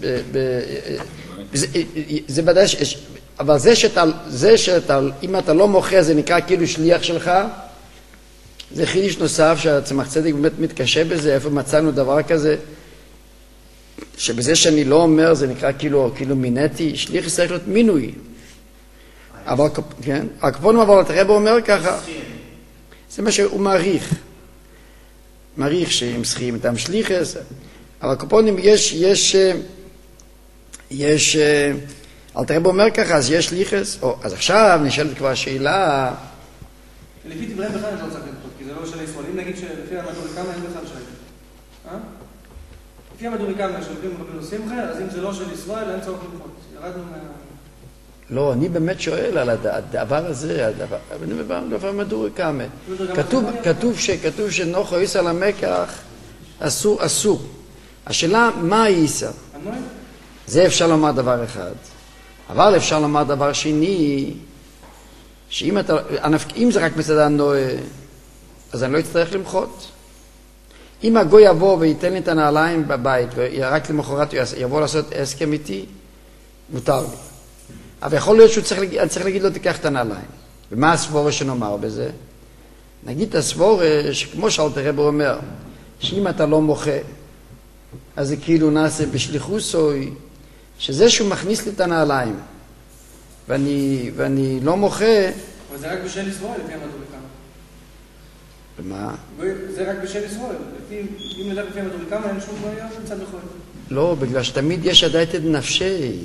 זה ודאי, אבל זה שאתה, אם אתה לא מוכר, זה נקרא כאילו שליח שלך, זה חידיש נוסף שהצמח צדק באמת מתקשה בזה, איפה מצאנו דבר כזה, שבזה שאני לא אומר זה נקרא כאילו, כאילו מינתי, שליח צריך להיות מינוי. אבל, כן, הקפונים אבל תראה בו אומר ככה, זה מה שהוא מעריך, מעריך שהם שכים את המשליחס, אבל הקפונים יש, יש, יש, אלתר רבי אומר ככה, אז יש ליחס, או, אז עכשיו נשאלת כבר השאלה... לפי דבריהם בכלל אני לא צריך למחות, כי זה לא של ישראל. אם נגיד שלפי המדוריקמה אין בכלל שייך. אה? לפי המדוריקמה שהולכים רבינו שמחה, אז אם זה לא של ישראל, אין צורך למחות. ירדנו מה... לא, אני באמת שואל על הדבר הזה, הדבר, אני מדבר מדוריקמה. כתוב, כתוב ש, כתוב שנוחו איסר למקח, אסור, אסור. השאלה, מה איסר? זה אפשר לומר דבר אחד. אבל אפשר לומר דבר שני, שאם אתה, אם זה רק מצד הנועה, אז אני לא אצטרך למחות. אם הגוי יבוא וייתן לי את הנעליים בבית, ורק למחרת יבוא לעשות הסכם איתי, מותר לי. אבל יכול להיות שהוא צריך, אני צריך להגיד לו, תיקח את הנעליים. ומה הסבורה שנאמר בזה? נגיד את הסבורה, שכמו שאלתר רבי אומר, שאם אתה לא מוחה, אז זה כאילו נעשה בשליחוסוי, שזה שהוא מכניס לי את הנעליים, ואני, ואני לא מוחה... אבל זה רק בשל ישראל, לפי המדוריקמה. ומה? זה רק בשל ישראל. אם נלך לפי המדוריקמה, אין שום בעיה, זה מצד נכון. לא, בגלל שתמיד יש עדיין את נפשי.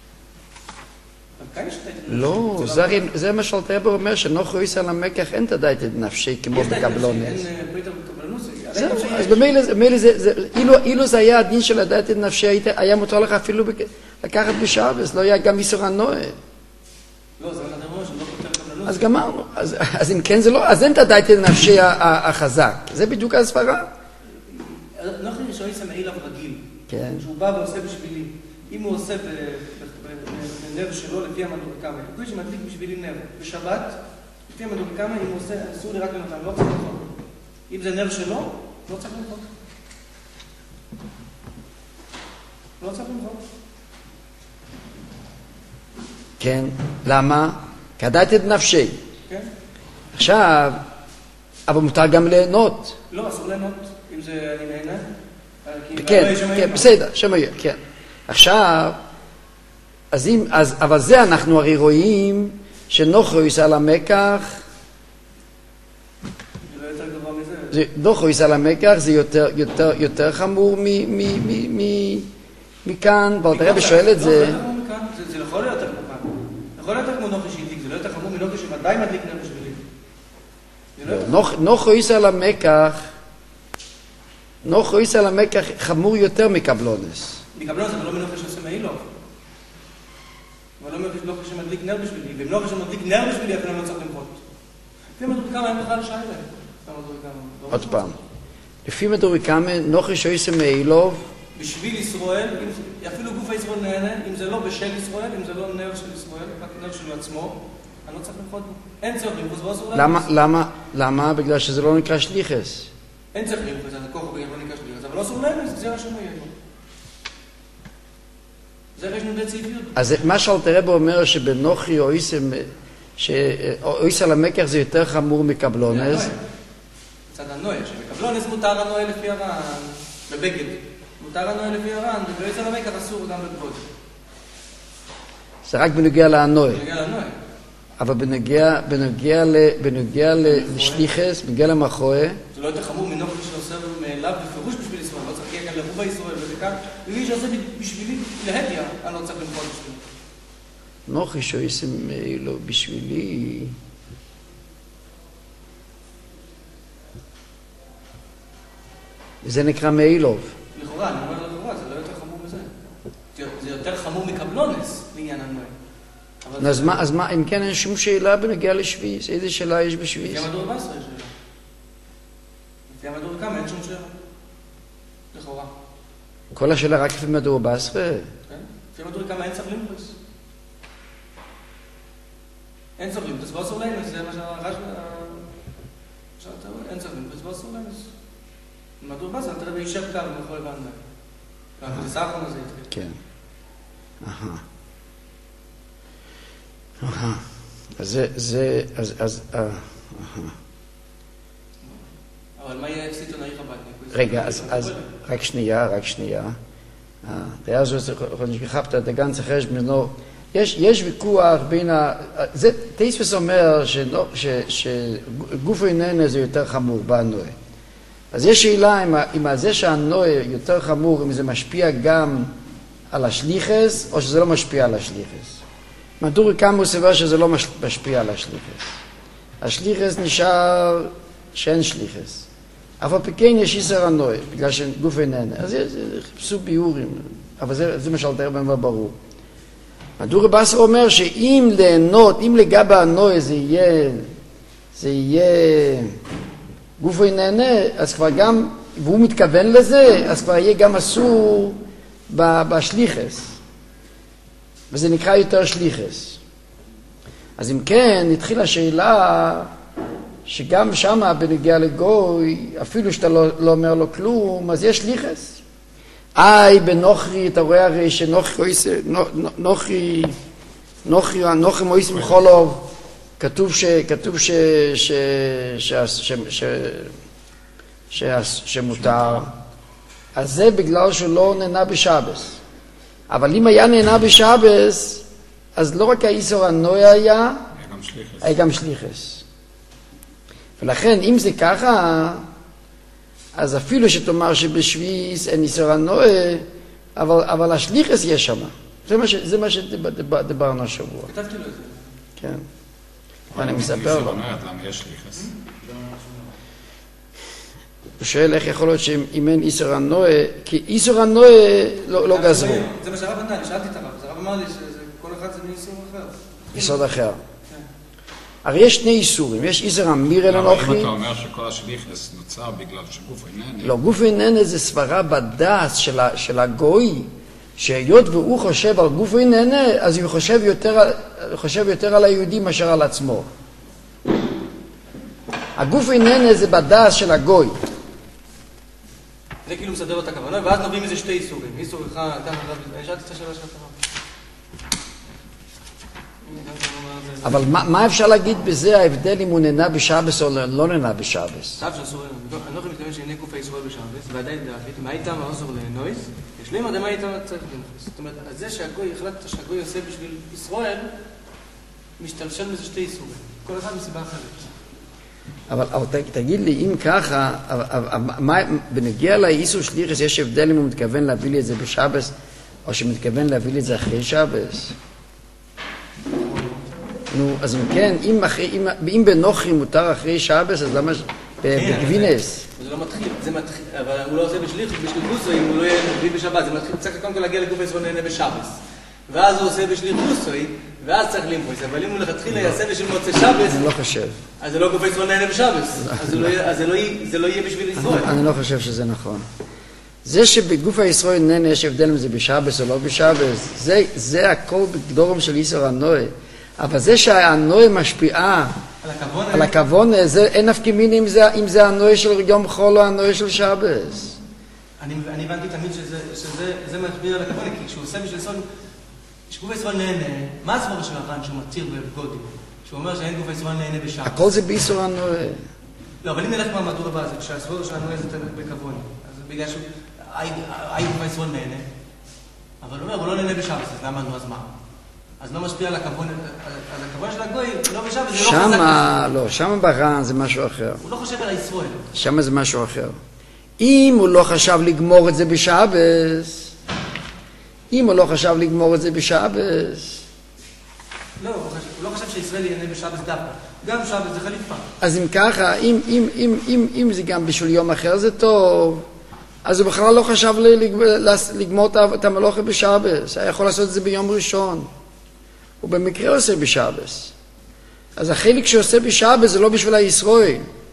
לא, זה מה שאלתר רבי אומר, שנוחו איסר למקח אין עדיין את נפשי כמו בקבלונס. זהו, אז במילא זה, אילו זה היה הדין של עדיין את נפשי, היה מותר לך אפילו לקחת בשבס, לא היה גם איסור הנועה. לא, זה מה אומר, שלא פותר קבלנות. אז גמרנו, אז אם כן זה לא, אז אין עדיין את נפשי החזק, זה בדיוק הסברה. נוחו איסר מעיל רגיל, כן. שהוא בא ועושה בשבילי, אם הוא עושה בנר שלו לפי המדוריקמה, כתוב שמדליק בשבילי נר בשבת, לפי המדוריקמה, אם הוא עושה, אסור לי רק לנותן, לא צריך למחות. אם זה נר שלו, לא צריך למחות. לא צריך למחות. כן, למה? כי עדיין את נפשי. כן. עכשיו, אבל מותר גם ליהנות. לא, אסור ליהנות, אם זה אני נהנה. כן, כן, בסדר, שמעיה, כן. עכשיו, אז אם, אז, אבל זה אנחנו הרי רואים שנוחו איסר למקח, זה לא יותר גבוה מזה. נוחו איסר למקח זה יותר, יותר, יותר חמור מ, מ, מ, מ, מכאן, ואלתר רבי שואל את זה. לא, לא מכאן, זה יכול להיות יותר כמו יכול להיות יותר כמו נוחו שהדליק, זה לא יותר חמור מנוחו שמדי מדליק נר בשבילי. נוחו איסר למקח, נוחו איסר למקח חמור יותר מקבלונס. מקבלונס, אבל לא מנוחו שעושה מעילו. אבל לא מנוחו שמדליק נר בשבילי, ואם נוחו שמדליק נר בשבילי, אפילו לא צריך למחות. לפי מדוריקמה אין בכלל שייך. עוד פעם. לפי מדוריקמה, נוחו שעושה מעילו, בשביל ישראל, אפילו גוף הישראל נהנה, אם זה לא בשל ישראל, אם זה לא נר של ישראל, רק נר של עצמו, אני לא צריך למחות בו. אין צריך למחוס ואסור להכניס. למה, למה, למה? בגלל שזה לא נקרא שליחס. אין צריך למחוס, אז הכוח הוא בגלל לא נקרא שליחס, אבל לא אסור להכניס, זה רשום הידו. זה רשום די צעיפיות. אז מה שאלתר רבי אומר שבנוחי או איסר למקח זה יותר חמור מקבלונס. מצד הנועה, שבקבלונס מותר הנועה לפי הרען, בבגד. מותר הנועה לפי הרען, ובאיסר למקח אסור גם בגבוד. זה רק בנוגע להנועה. בנוגע להנועה. אבל בנוגע, בנוגע, בנוגע לשליחס, בנוגע למחואה. זה לא יותר חמור מנוחי שעושה מאליו בפירוש בשביל ישראל, לא צריך כאן לרובה ישראל ובכאן, ומי שעושה בשבילי להדיה, אני לא צריך למחות בשבילי. נוחי שעושה מאילו בשבילי. זה נקרא מאילוב. לכאורה, אני אומר לכאורה, זה לא יותר חמור מזה. זה יותר חמור מקבלונס בעניין הנועה. אז מה, אז מה, אם כן אין שום שאלה בנגיע לשביס? איזה שאלה יש בשביס? לפי המדור בעשרה יש שאלה. לפי המדור כמה, אין שום שאלה. לכאורה. כל השאלה רק לפי מדור בעשרה? כן. לפי המדור כמה אין צריך למחוס. אין צריך למחוס, ואסור לאמס, זה מה שהרש... אין צריך למחוס, ואסור לאמס. מדור בעשרה, תראה בישר קו, מאחורי בנדה. זה סחון הזה התחיל. כן. אהה. אהה, אז זה, זה, אז, אז, אהה. אבל מה יהיה סיטון העיר הבטניק? רגע, אז, אז, רק שנייה, רק שנייה. Der so von ich gehabt hat der ganze Recht mir noch יש יש ויכוח בין ה זה תייס אומר שגוף איננו זה יותר חמור בנועה. אז יש שאלה אם אם זה שהנועה יותר חמור אם זה משפיע גם על השליחס, או שזה לא משפיע על השליחס. מדורי כמה הוא סבר שזה לא משפיע על השליחס. השליחס נשאר שאין שליחס. אף על פי כן יש איסר הנוי, בגלל שגוף איננה. אז חיפשו ביורים, אבל זה, זה מה שאלתר בן ברור. מדורי בסר אומר שאם ליהנות, אם לגבי הנוי זה יהיה, זה יהיה גוף איננה, אז כבר גם, והוא מתכוון לזה, אז כבר יהיה גם אסור בשליחס. וזה נקרא יותר שליחס. אז אם כן, התחילה השאלה שגם שמה בנגיע לגוי, אפילו שאתה לא, לא אומר לו כלום, אז יש שליחס. איי, בנוכרי, אתה רואה הרי שנוכרי, נוכרי, נוכרי, נוכרי מויס מחולוב, כתוב ש, כתוב ש, ש, ש, ש, ש, ש, שמותר. אז זה בגלל שהוא לא נהנה בשבס. אבל אם היה נהנה בשבס, אז לא רק האיסור הנוי היה, היה גם שליחס. ולכן, אם זה ככה, אז אפילו שתאמר שבשביס אין איסור הנוי, אבל, אבל השליחס יש שם. זה מה, ש, זה מה שדיברנו השבוע. כתבתי לו את זה. כן. ואני מספר לו. למה יש שליחס? הוא שואל איך יכול להיות שאם אין איסור הנוי, כי איסור הנוי לא, לא גזרו. זה מה שהרב ענה, שאלתי את הרב, אז הרב אמר לי שכל אחד זה מאיסור אחר. איסור אחר. הרי יש שני איסורים, יש איסור המיר אל הנוכרי. אם אתה אומר שכל השליחס נוצר בגלל שגוף איננה. לא, גוף איננה זה סברה בדעת של, של הגוי, שהיות והוא חושב על גוף איננה, אז הוא חושב יותר, חושב יותר על היהודי מאשר על עצמו. הגוף איננה זה בדעת של הגוי. זה כאילו מסדר אותה כוונה, ואז נובעים איזה שתי איסורים. איסור אחד, ככה, אני שאלתי את השאלה של הרב. אבל מה, מה אפשר להגיד בזה ההבדל אם הוא נהנה בשבס או לא נהנה בשבס? סב שאסור, אני לא יכול להתכוון שהנה גוף הישראל בשבס, ועדיין להחליט מה איתם האוסר לנויס, יש לי מה איתם צריך לנויס. זאת אומרת, אז זה שהגוי, החלטת שהגוי עושה בשביל ישראל, משתלשל מזה שתי איסורים. כל אחד מסיבה אחרת. אבל, אבל תגיד לי, אם ככה, מה, בנגיע לאיסור שליחס יש הבדל אם הוא מתכוון להביא לי את זה בשבס, או שמתכוון להביא לי את זה אחרי שבס? נו, אז אם כן, אם, אחרי, אם, אם בנוכרי מותר אחרי שבס, אז למה בגבינס? זה לא מתחיל, זה מתחיל, אבל הוא לא עושה בשליח, בשליחוסו, אם הוא לא יהיה מביא בשבת, זה מתחיל, צריך קודם כל להגיע לגוף הישראל נהנה בשבס. ואז הוא עושה בשליחוסו, ואז צריך למפויס, אבל אם הוא לכתחילה יעשה בשביל מוצא שבס, אני לא חושב. אז זה לא גוף הישראל נהנה בשבס, אז זה לא יהיה בשביל ישראל. אני לא חושב שזה נכון. זה שבגוף הישראל נהנה יש הבדל אם זה בשבס או לא בשבס, זה, זה הכל בגדורם של איסור הנוי. אבל זה שהנוי משפיעה על הכוון, אין נפקא מינה אם זה הנוי של יום חול או הנוי של שבס. אני הבנתי תמיד שזה משפיע על הכוון, כי כשהוא עושה בשביל ישראל, שגוף הישראל נהנה, מה הסבורה של הר"ן שהוא מתיר בגודים? שהוא אומר שאין גוף הישראל נהנה בשבס. הכל זה באיסור הנוי. לא, אבל אם נלך מהמדור הבא, זה כשהסבורה של הנוי זה בכוון. אז בגלל שהאי גוף הישראל נהנה, אבל הוא אומר, הוא לא נהנה בשבס, אז למה נו, אז מה? אז לא משפיע על הכוון, על הכוון של הגוי, לא בשבס, זה לא חזק. שמה, לא, שמה בר"ן זה משהו אחר. הוא לא חושב על הישראל. שמה זה משהו אחר. אם הוא לא חשב לגמור את זה בשבס, אם הוא לא חשב לגמור את זה בשבס, לא, הוא לא חשב שישראל ייהנה בשבס דווקא. גם שבס זה חליפה. אז אם ככה, אם, אם, אם, אם, אם זה גם בשביל יום אחר זה טוב, אז הוא בכלל לא חשב לגמור את המלוכה בשבס. היה יכול לעשות את זה ביום ראשון. הוא במקרה עושה בשבס. אז החלק שעושה בשבס זה לא בשביל הישראל.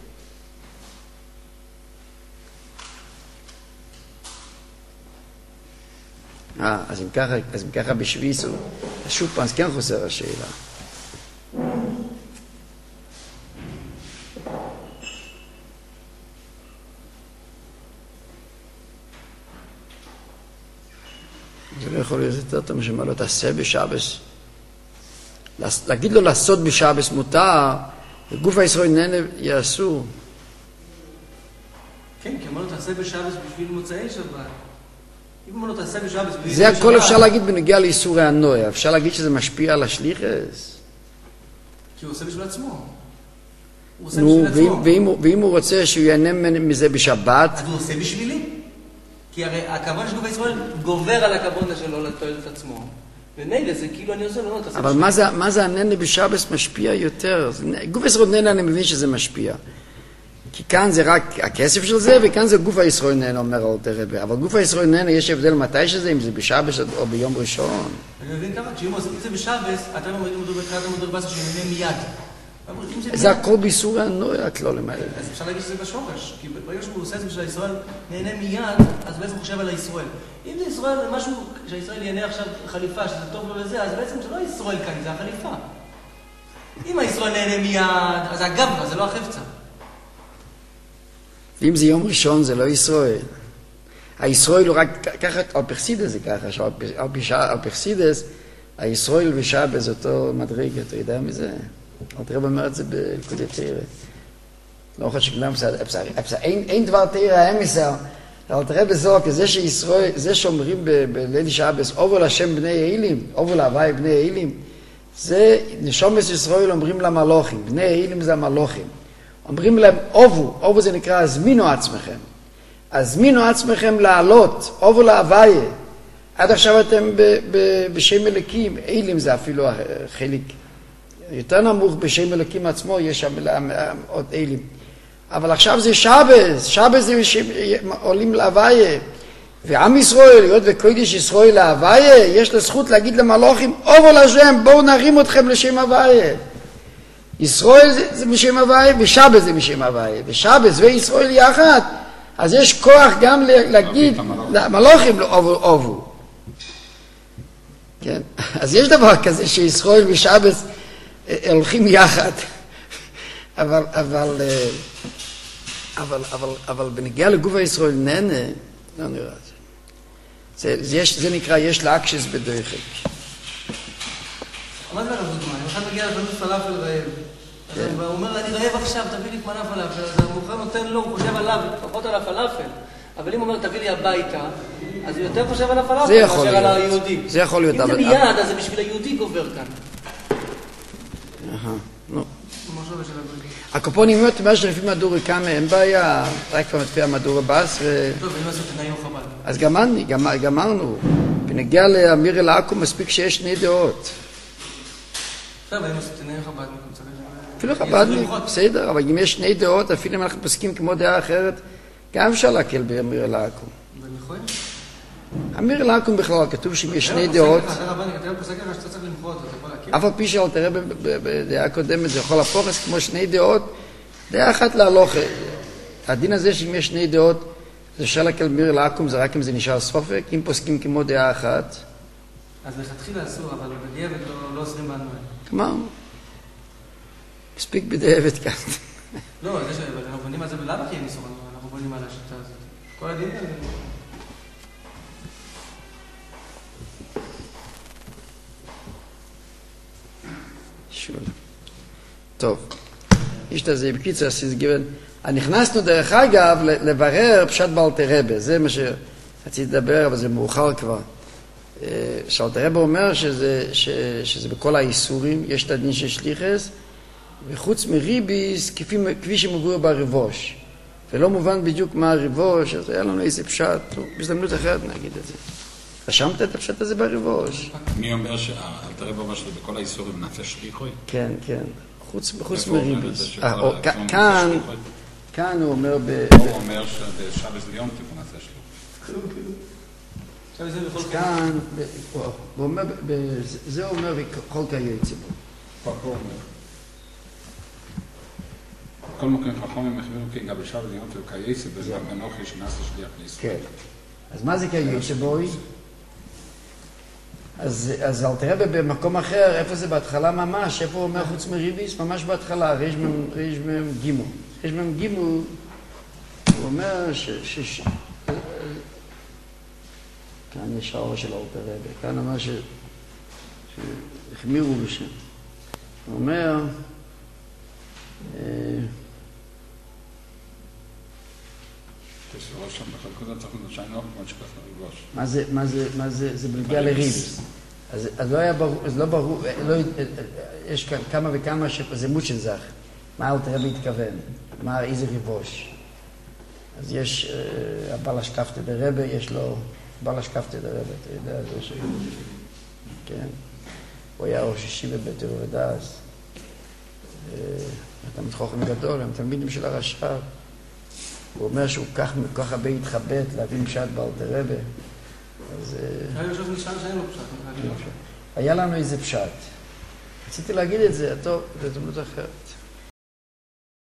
אה, אז אם ככה, אז אם ככה בשביסו, אז שוב פעם, אז כן חוזר השאלה. זה לא יכול להיות יותר טוב שמה לא תעשה בשבס. להגיד לו לעשות בשבס מותר, וגוף הישראל נהנה יעשו. כן, כי אמר לו תעשה בשבס בשביל מוצאי שבת. אם אמר לו תעשה בשבס בשביל זה הכל אפשר להגיד בנגיע לאיסורי הנוי. אפשר להגיד שזה משפיע על השליחס. כי הוא עושה בשביל עצמו. נו, ואם הוא רוצה שהוא ייהנה מזה בשבת, אז הוא עושה בשבילי. כי הרי הכוונה של גוף ישראל גובר על הכוונה שלו לתועלת עצמו. ומילא זה כאילו אני עושה לו, לא, תעשה... אבל מה זה, מה זה הננה בשבס משפיע יותר? גוף ישראל ננה אני מבין שזה משפיע. כי כאן זה רק הכסף של זה, וכאן זה גוף הישראל ננה, אומר אלתר רבי. אבל גוף הישראל ננה יש הבדל מתי שזה, אם זה בשבס או ביום ראשון. אני מבין ככה, כשאם עושים את זה בשבס, אתה לא מראים מדור בתחילת המדור בסה שנהנה מיד. זה הכל באיסור הנוי, הכלולים האלה. אז אפשר להגיד שזה בשורש, כי ברגע שהוא עושה את זה שהישראל נהנה מיד, אז בעצם הוא חושב על הישראל. אם זה ישראל, משהו שהישראל ייהנה עכשיו חליפה, שזה טוב לו לזה, אז בעצם זה לא ישראל כאן, זה החליפה. אם הישראל נהנה מיד, אז זה הגברה, זה לא החפצה. ואם זה יום ראשון, זה לא ישראל. הישראל הוא רק, ככה, על פרסידס זה ככה, שעל פרסידס, הישראל ושבס זה אותו מדרגה, אתה יודע מזה? אלתר רבי אומר את זה בליקודי תורה. לא חושב שכולם בסדר, אין דבר תורה האמסר. אלתר רבי זוהר, זה שישראל, זה שאומרים בליל שבס, עובר להשם בני יעילים, עובר להווי בני יעילים, זה נשומס ישראל אומרים למלוכים, בני יעילים זה המלוכים. אומרים להם, עובו, עובו זה נקרא, הזמינו עצמכם. הזמינו עצמכם לעלות, עובר להווי. עד עכשיו אתם בשם אלוקים, יעילים זה אפילו חלק. יותר נמוך בשם אלוקים עצמו, יש שם עוד אלים. אבל עכשיו זה שבס, שבס זה עולים להוויה. ועם ישראל, להיות וקודש ישראל להוויה, יש לזכות להגיד למלוכים, עובו להשם, בואו נרים אתכם לשם הוויה. ישראל זה, זה משם הוויה, ושבס זה משם הוויה. ושבס וישראל יחד, אז יש כוח גם להגיד למלוכים, עובו, עובו. כן? אז יש דבר כזה שישראל ושבס הולכים יחד, אבל, אבל, אבל, אבל, אבל בנגיעה לגוף הישראל נהנה, לא נראה זה. זה, זה, זה נקרא, יש לאקשס בדויחק. מה זה הרב דוגמה? אם אחד מגיע לפעמים פלאפל רעב, הוא אומר, אני רעב עכשיו, תביא לי מנה פלאפל, אז המוכר נותן לו, הוא חושב עליו, פחות על הפלאפל. אבל אם הוא אומר, תביא לי הביתה, אז הוא יותר חושב על הפלאפל, מאשר על היהודי. זה יכול להיות. אם זה מיד, אז זה בשביל היהודי גובר כאן. נו. הקופונים מה שלפי מדורי כמה אין בעיה, רק כבר מתפיע מדורי בס ו... טוב, אני מסות תנאי או חב"ד. אז גמרנו, גמרנו. בנגיע לאמיר אל עכו מספיק שיש שני דעות. טוב, אני מסות תנאי או חב"ד. אפילו חב"ד, בסדר, אבל אם יש שני דעות, אפילו אם אנחנו פוסקים כמו דעה אחרת, גם אפשר להקל באמיר אל עכו. בנכון? אמיר אל עכו בכלל, כתוב שאם יש שני דעות... אף על פי שאל תראה בדעה קודמת, זה יכול להפוך כמו שני דעות, דעה אחת להלוך. הדין הזה שאם יש שני דעות, זה אפשר להקל באמיר אל עכו, זה רק אם זה נשאר ספק, אם פוסקים כמו דעה אחת. אז לכתחילה אסור, אבל בדיעבד לא אוסרים בנו. כלומר, מספיק בדיעבד כאן. לא, אנחנו בונים על זה בלמה כי אין איסור, אנחנו בונים על השיטה הזאת. כל הדין הזה. שולה. טוב. יש את זה, בקיצור, סיסגיבן. נכנסנו דרך אגב לברר פשט באלתר רבי. זה מה שרציתי לדבר, אבל זה מאוחר כבר. שאלתר רבי אומר שזה, ש, שזה בכל האיסורים, יש את הדין של שליחס, וחוץ מריביס, כפי, כפי שמבואר בריבוש. ולא מובן בדיוק מה הריבוש, אז היה לנו איזה פשט, בהזדמנות אחרת נגיד את זה. רשמת את הפשט הזה בריבוש? מי אומר שאלתר רבי אומר שזה בכל האיסורים נעשה שליחוי? כן, כן. חוץ, חוץ מריביס. כאן, כאן הוא אומר ב... הוא אומר שבשבס ליום תיכון נעשה שליחוי. כאן, הוא אומר, זה אומר כל כיוצא בו. פה אומר. כל מקום חכמים החבירו כי גם בשבס ליום תיכון כיוצא בו, בנוכי שנעשה שליח לישראל. כן. אז מה זה כיוצא בו? אז, אז אלתר רבי במקום אחר, איפה זה בהתחלה ממש, איפה הוא אומר חוץ מריביס? ממש בהתחלה, ריש מם גימו. ריש מם גימו, הוא אומר ש... ש, ש כאן יש האור של אלתר רבי, כאן אומר ש... שהחמירו בשם. הוא אומר... שם בחלקות צריך לדשיים לא כמו שכף לריבוש. מה זה, מה זה, מה זה, זה בלגיה לריביס. אז, אז לא היה ברור, אז לא ברור, לא, יש כאן כמה וכמה שזה מושנזך. מה אלתר רבי התכוון? מה, איזה ריבוש? אז יש, הבעל השקפתא דרבה, יש לו, בעל השקפתא דרבה, אתה יודע, זה ש... כן. הוא היה ראש ישיבה בתל ודס. תלמיד חכם גדול, הם תלמידים של הרש"ב. הוא אומר שהוא כך, כך הרבה התחבט להבין פשט באלתר רבה. אז... היה יושב נשאר שאין לו פשט. היה לנו איזה פשט. רציתי להגיד את זה, טוב, זה דמות אחרת.